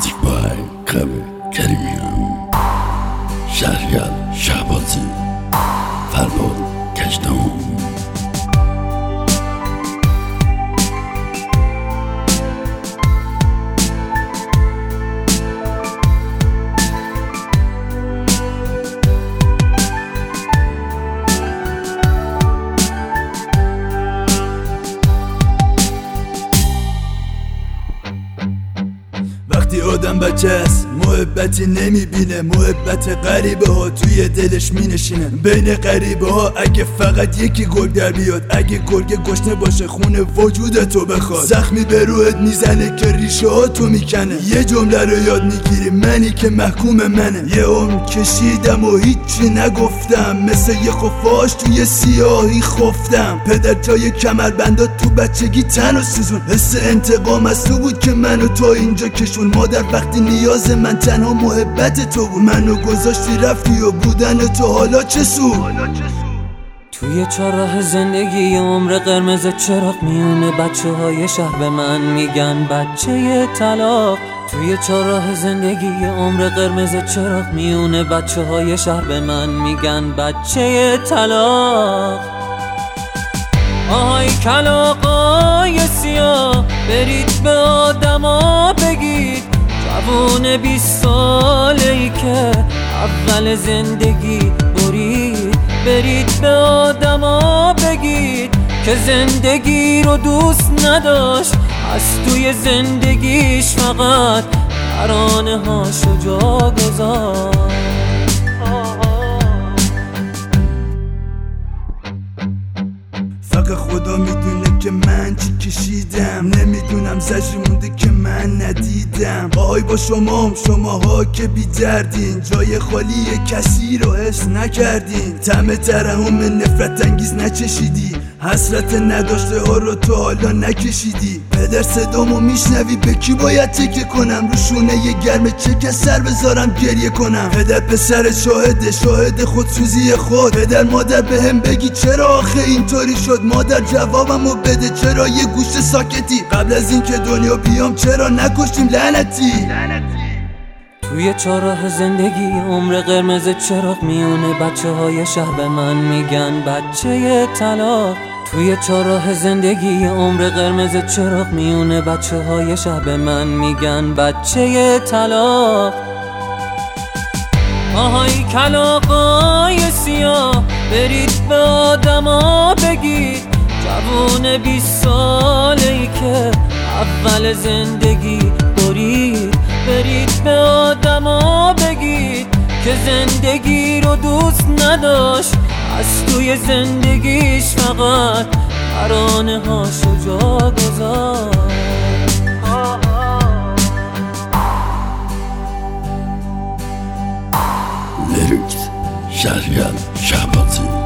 موزیک بای کاوه کریمیان، شهریار شهبازی، فرباد کشتان. وقتی آدم بچه است محبتی نمیبینه، محبت غریبه ها توی دلش مینشینه. بین غریبه ها اگه فقط یکی گرگ در بیاد، اگه گرگ گشنه باشه خونه وجودتو بخواد، زخمی به روحت میزنه که ریشه ها تو میکنه. یه جمله رو یاد میگیری، منی که محکوم منه. یه عمر کشیدم و هیچی نگفتم، مثل یه خفاش توی سیاهی خفتم. پدر جای کمربندات تو بچگی تن و سوزون، حس انتقام از تو بود که منو تا اینجا کشون. مادر وقتی نیاز من تنها محبت تو بود، منو گذاشتی رفتی و بودن تو حالا چه سو؟ توی چهارراه زندگی عمر قرمز چراغ میونه بچه های شهر به من میگن بچه طلاق. توی چهارراه زندگی عمر قرمز چراغ میونه بچه های شهر به من میگن بچه طلاق. آهای کلاغای سیاه برید به آدما بگید، جوون 20 ساله ای که اول زندگی برید. برید به آدما بگید که زندگی رو دوست نداشت، از توی زندگیش فقط ترانه هاشو جا گذاشت. فقط خدا میدونه که من چی کشیدم، نمیدونم زجری مونده که من ندیدم. آهای با شماها که بی دردین، جای خالی کسی رو حس نکردین. طعم ترحم نفرت انگیز نچشیدی، حسرت نداشته ها رو تو حالا نکشیدی. پدر صدامو میشنوی، به کی باید تکیه کنم؟ رو شونه یه گرمه چه که سر بذارم گریه کنم؟ پدر پسر شاهد خودسوزی خود. پدر مادر بهم بگی چرا آخه اینطوری شد؟ مادر جوابمو بده، چرا یه گوشت ساکتی؟ قبل از اینکه دنیا بیام چرا نکشتیم لعنتی؟ توی چهارراه زندگی عمر قرمز چراغ میونه بچه های شهر به من میگن بچه طلاق. توی چهارراه زندگی عمر قرمز چراغ میونه بچه های شهر به من میگن بچه طلاق. آهای کلاغای سیاه برید به آدما بگید، جوون 20 ساله ای که اول زندگی برید. برید به آدما بگید که زندگی رو دوست نداشت، از توی زندگیش فقط ترانه هاشو جا گذاشت. لیریکس شهریار شهبازی.